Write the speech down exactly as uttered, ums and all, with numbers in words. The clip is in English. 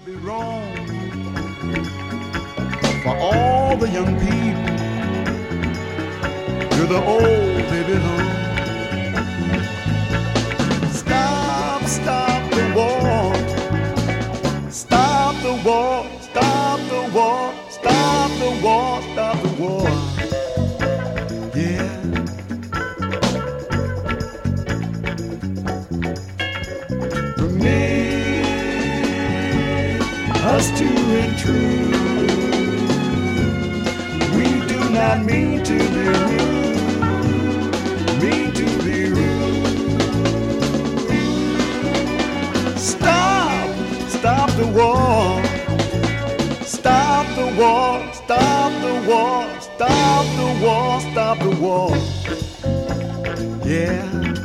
be wrong for all the young people to the old they belong. Stop, stop the war. Stop the war. Stop the war. Stop the war. Stop the war. Yeah. Remain us two and true. We do not mean to be rude. Mean to be rude. Stop, stop the war. Stop the war. Stop the war. Stop the war. Stop the war. Yeah.